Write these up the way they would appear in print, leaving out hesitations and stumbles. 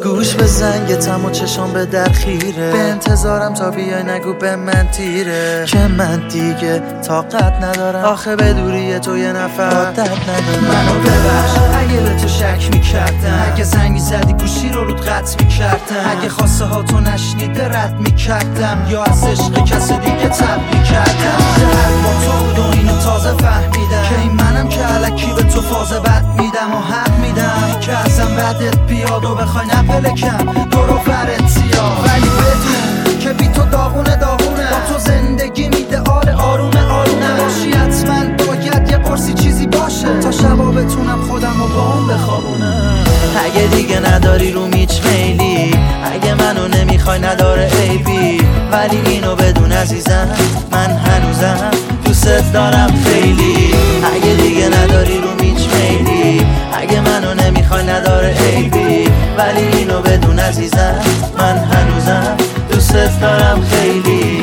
گوش به زنگتم و چشام به در خیره، به انتظارم تا بیای نگو به من تیره که من دیگه طاقت ندارم، آخه به دوری تو یه نفر عادت ندارم. منو ببخش اگه به تو شک میکردم، اگه زنگ زدی گوشی رو رود قطع میکردم، اگه خواسته ها تو نشنیده رد میکردم، یا از عشق کسی دیگه تب میکردم. شهر با تو بود و اینو تازه فهمیدم که این منم که الکی به تو فاز بد میدم و حق میدم که ازم بدت بیاد و بخوای نپلکم دور و برت سیاه. ولی بدون که بی تو داغونه داغونه، با تو زندگی ایدئال آرومه آرومه. نباشی حتما باید یه قرصی چیزی باشه تا شبا بتونم خودم رو با اون بخوابونم. اگه دیگه نداری رو هیچ میلی، اگه منو نمیخوای نداره عیبی، ولی اینو بدون عزیزم من هنوزم دوست دارم خیلی. اگه دیگه نداری رو هیچ میلی، اگه منو نمیخوای نداره عیبی، ولی اینو بدون عزیزم من هنوزم دوست دارم خیلی.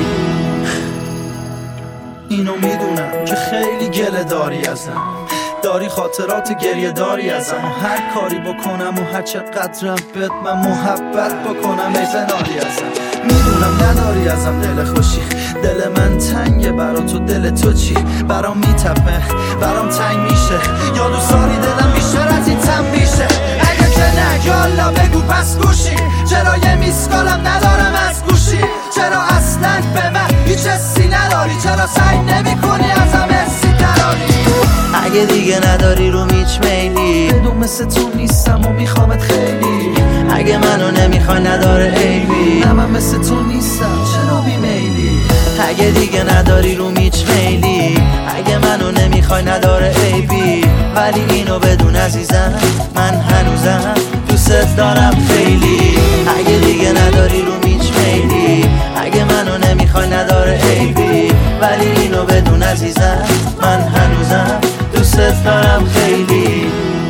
اینو میدونم که خیلی گله داری ازم، داری خاطرات گریه داری ازم، و هر کاری بکنم و هر چقدرم بهت من محبت بکنم ای زناری ازم. میدونم نداری ازم دل خوشی، دل من تنگه برا تو، دل تو چی؟ برام میتپه برام تنگ میشه، یا دوست داری دلم بیشتر از این تم میشه؟ اگه که نه یالا بگو پس گوشی، چرا یه میسکالم ندارم از گوشی؟ چرا اصلا به من هیچ حسی نداری؟ چرا سعی نمی کنی ازم حسی دراری؟ اگه دیگه نداری رو هیچ میلی، بدون مثل تو نیستم و میخوامت خیلی. اگه منو نمیخوای نداره عیبی، نه من مثل تو نیستم چرا بیمیلی؟ اگه دیگه نداری رو هیچ میلی، اگه منو نمیخوای نداره عیبی، ولی اینو بدون عزیزم من هنوزم دوست دارم خیلی. اگه دیگه نداری رو هیچ میلی، اگه منو نمیخوای نداره عیبی، ولی اینو بدون عزیزم من هنوزم دوست دارم خیلی.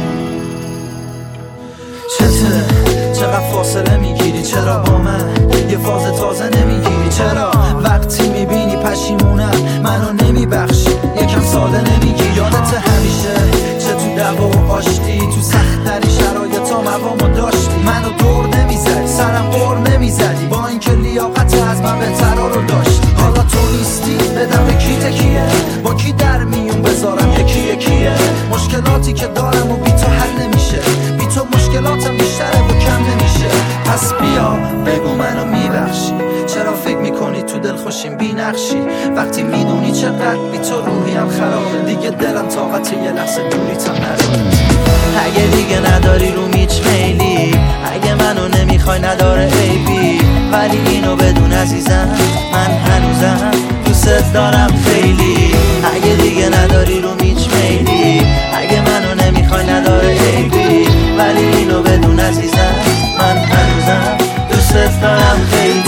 چقدر فاصله میگیری؟ چرا با من یه فاز تازه نمیگیری؟ چرا وقتی میبینی پشیمونم منو نمیبخشی یکم ساده نمیگیری؟ یادت همیشه چه تو دعوا و آشتی، تو سخت‌ترین شرایطا موامو داشتی، منو دور نمیزدی سرم قور نمیزدی، با اینکه لیاقت از من بهترا رو داشتی. حالا تو نیستی بدم به کی تکیه؟ با کی در میون بذارم یکی یکیه؟ مشکلاتی که دارم و بی تو حل نمیشه، بی تو مشکلاتم بیشتره و کم نمیشه. پس بیا بگو منو میبخشی، چرا فکر میکنی تو دل خوشیم بی نقشی؟ وقتی میدونی چقدر بی تو روحیم خرابه، دیگه دلم طاقت یه لحظه دوریتم نداره. اگه دیگه نداری رو هیچ میلی، اگه منو نمیخوای نداره عیبی، ولی اینو بدون عزیزم من هنوزم دوست دارم خیلی. اگه دیگه نداری رو هیچ میلی، اگه منو نمیخوای نداره عیبی، ولی اینو بدون عزیزم من هنوزم دوست دارم خیلی.